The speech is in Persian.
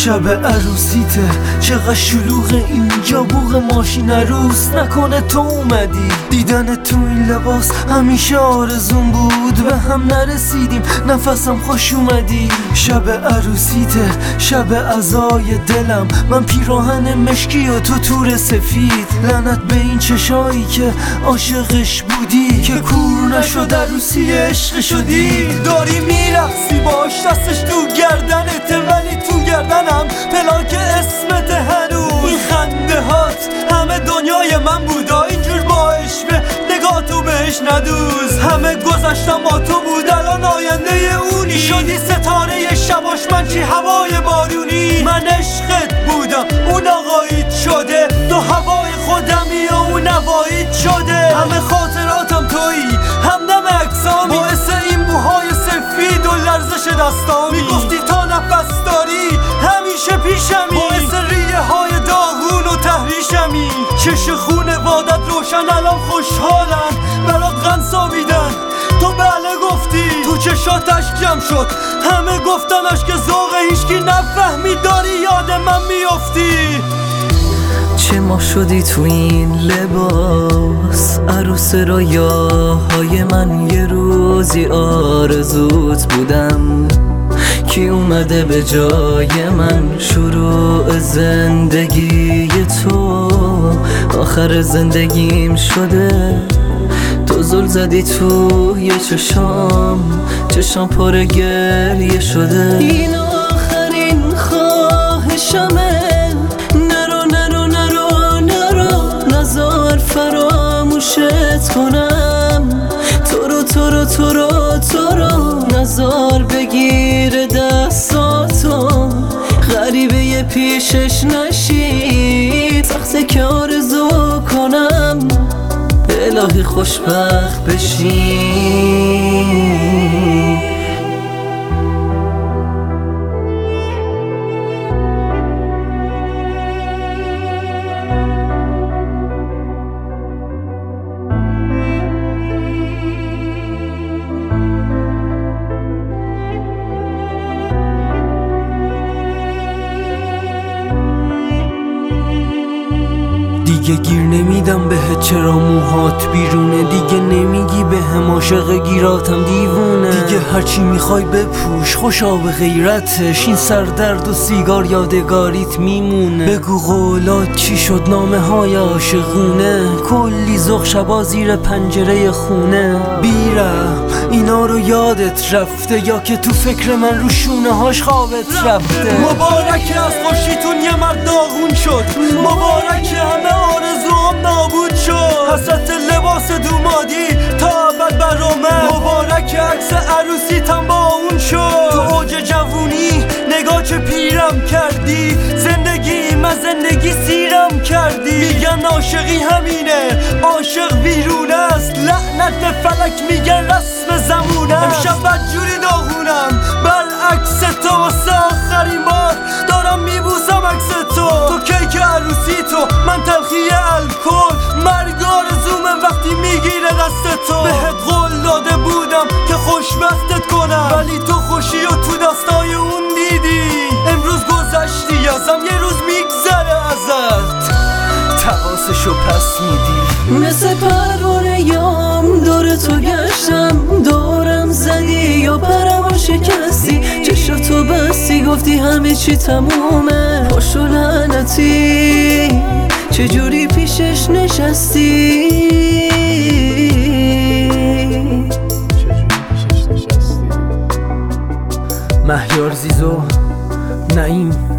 شب عروسیته چقدر شلوغ اینجا، بوق ماشین عروس نکنه تو اومدی. دیدن تو این لباس همیشه آرزون بود، به هم نرسیدیم نفسم خوش اومدی. شب عروسیته شب عزای دلم، من پیراهن مشکی و تو تور سفید. لعنت به این چشایی که عاشقش بودی، که کور نشد عروسی عشق شدی. داری میرقصی باش دستش تو گردنته، ولی تو گردنم پلاک اسمت هنوز. این خنده هات همه دنیای من بودا، اینجور باش به نگاه تو بهش ندوز. همه گذشتم با تو بود، الان آینده اونی. شدی ستاره شباش من چی هوای بارونی. من عشقت بودم اون آقاییت شده، تو هوای خودمی و اون هواییت شده. همه خاطراتم تویی همدم اکسامی، باعث این موهای سفید و لرزش دستامی. میگفتی تا نفس داری همیشه پیشمی، باعث ریه های داغون و تحریشمی. چش خونوادت روشن الان خوشحالن، برات غنسا بیدن تو بله گفتی. تو چشات اشک جمع شد همه گفتن اشک ذوق هیچکی نفهمی، داری یاد من میافتی. چه ما شدی تو این لباس، عروس رویاهای من. یه روزی آرزوت بودم، کی اومده به جای من. شروع زندگی تو آخر زندگیم شده. تو زل زدی تو یه چشام پر گریه شده. این آخرین خواهشمه، نزار فراموشت کنم. تو رو نزار بگیر دستاتو، غریبه پیشش نشی. سخته که آرزو کنم الهی خوشبخت بشی. دیگه گیر نمیدم بهت چرا موهات بیرونه، دیگه نمیگی بهم عاشق گیراتم دیوونه. دیگه هرچی میخوای بپوش خوشا به غیرتش، این سردرد و سیگار یادگاریت میمونه. بگو قولات چی شد نامه های عاشقونه، کلی ذوق شبا زیر پنجره خونه. بیرم اینا رو یادت رفته، یا که تو فکر من رو شونه هاش خوابت رفته. مبارکه از خوشیتون یه مرد داغون شد، مبارکه همه آرزوام نابود شد. حسرت لباس دومادی تا ابد برامه، مبارکه عکس عروسیتم با اون شد. تو اوج جوونی نگاه چه پیرم کردی، زندگی من زندگی سیرم کردی. میگن عاشقی همینه عاشق بیرونه است، لعنت به فلک میگن رسم زمونه. امشب بدجوری داغونم برعکس تو، واسه آخرین بار دارم میبوسم عکس تو. تو کیک عروسی تو، من تلخی الکل. مرگ آرزومه وقتی میگیره دست تو. بهت قول داده بودم که خوشبختت کنم، ولی تو خوشی و تو دستای اون دیدی. امروز گذشتی ازم یه روز میگذره ازت، تقاسشو پس میدی. مثل پروانه یام دور تو گشتم، دورم زدی یا پرمو شکستی. چشاتو بستی گفتی همه چی تمومه، خوش و لعنتی چجوری پیشش نشستی. مهیار زیزو، نعیم